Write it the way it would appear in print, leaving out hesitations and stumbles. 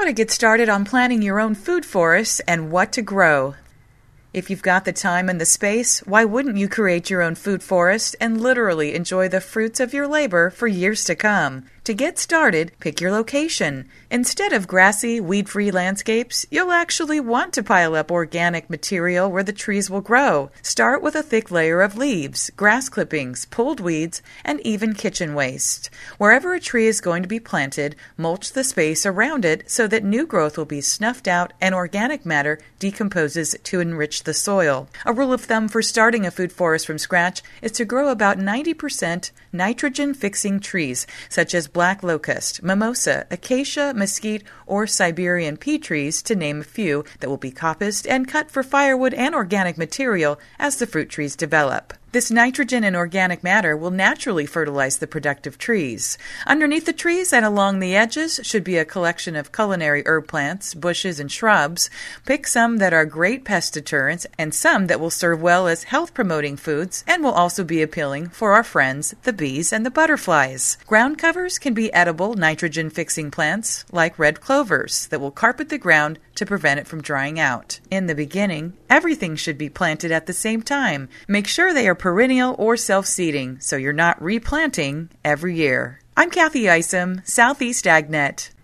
How to get started on planning your own food forests and what to grow. If you've got the time and the space, why wouldn't you create your own food forest and literally enjoy the fruits of your labor for years to come? To get started, pick your location. Instead of grassy, weed-free landscapes, you'll actually want to pile up organic material where the trees will grow. Start with a thick layer of leaves, grass clippings, pulled weeds, and even kitchen waste. Wherever a tree is going to be planted, mulch the space around it so that new growth will be snuffed out and organic matter decomposes to enrich the soil. A rule of thumb for starting a food forest from scratch is to grow about 90% nitrogen-fixing trees, such as black locust, mimosa, acacia, mesquite, or Siberian pea trees, to name a few, that will be coppiced and cut for firewood and organic material as the fruit trees develop. This nitrogen and organic matter will naturally fertilize the productive trees. Underneath the trees and along the edges should be a collection of culinary herb plants, bushes, and shrubs. Pick some that are great pest deterrents and some that will serve well as health-promoting foods and will also be appealing for our friends, the bees and the butterflies. Ground covers can be edible nitrogen-fixing plants like red clovers that will carpet the ground to prevent it from drying out. In the beginning, everything should be planted at the same time. Make sure they are perennial or self-seeding so you're not replanting every year. I'm Kathy Isom, Southeast AgNet.